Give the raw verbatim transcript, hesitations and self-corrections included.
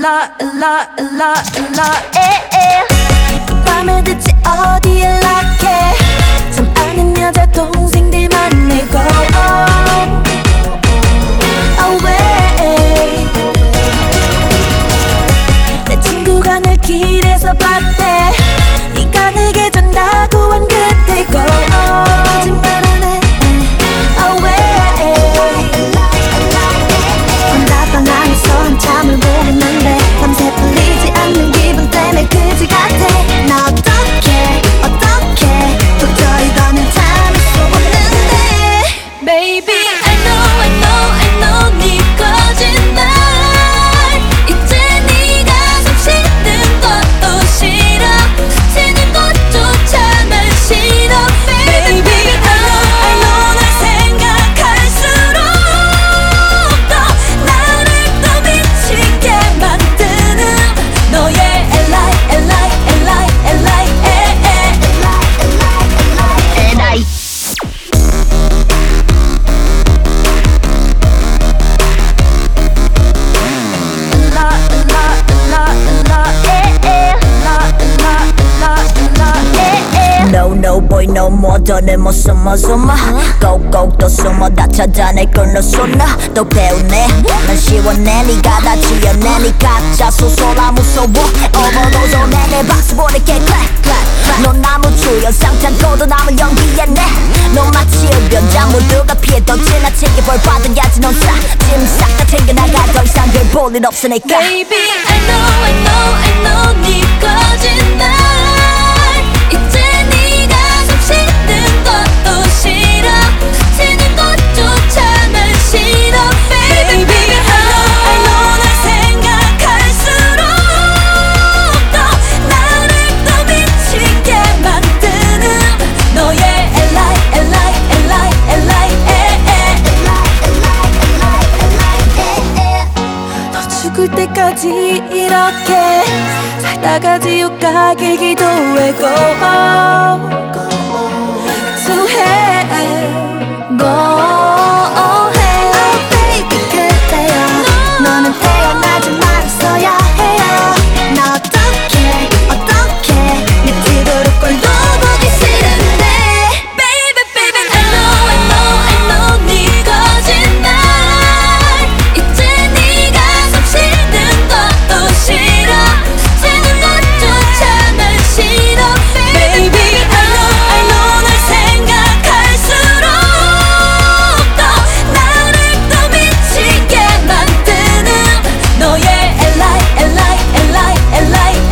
일라 일라 일라 일라 에에 맘에 듣지 어디 연락해 참 아는 여자 동생들 만나고 away 내 친구가 늘 길에서 봤대 네가 내게 준다고 한 그때고 거짓말 안 해 away 혼자 방황해서 한참을 보냈는데 밤새 풀리지 않는 기분 때문에 그지 같아 나 어떡해 어떡해 도저히 더는 참을 수 없는데 Baby I know I know I know 네 거짓말 이제 네가 숨 쉬는 것도 싫어 스치는 것조차 난 싫어 Baby I know I know 널 생각할수록 더 나를 더 미치게 만드는 너의 Li Li Li Li 에에 에라이 No no boy no more 더는 못 숨어 숨어 꼭꼭 또 숨어 다 찾아낼 걸너 쏟나 또 배우네 난 시원해 네가 다 지어내 네 가짜 소설아 무서워 Overdose 내내 박수 보낼게 clap clap 넌 나무 주연 상창고도 남을 연기했네 넌 마치 흡연자 모두가 피해도 지나치게 벌 받은 야지 넌 싹 짐 싹 다 챙겨나가 더 이상 별 볼 일 없으니까 Baby I know I know I know 네 거짓말 이제 네가 숨 쉬는 것도 싫어 스치는 것조차 난 싫어 Baby, baby I know I know 널 생각할수록 더 나를 더 미치게 만드는 너의 Li Li Li Li 에에 너 죽을 때까지 이렇게 살다가 지옥 가길 기도해고 To hell Go hell Oh baby 그때야 너는 태어나지 말았어야 해요 나 어떡해 어떡해 밑으로 꼴도 보기 싫은데 Baby baby I know I know I know 네 거짓말 이제 네가 숨 쉬는 것도 싫어 스치는 것조차 난 싫어 Baby I know I know 널 생각할수록 더 나를 더 미치게 만드는 너의 Li Li Li Li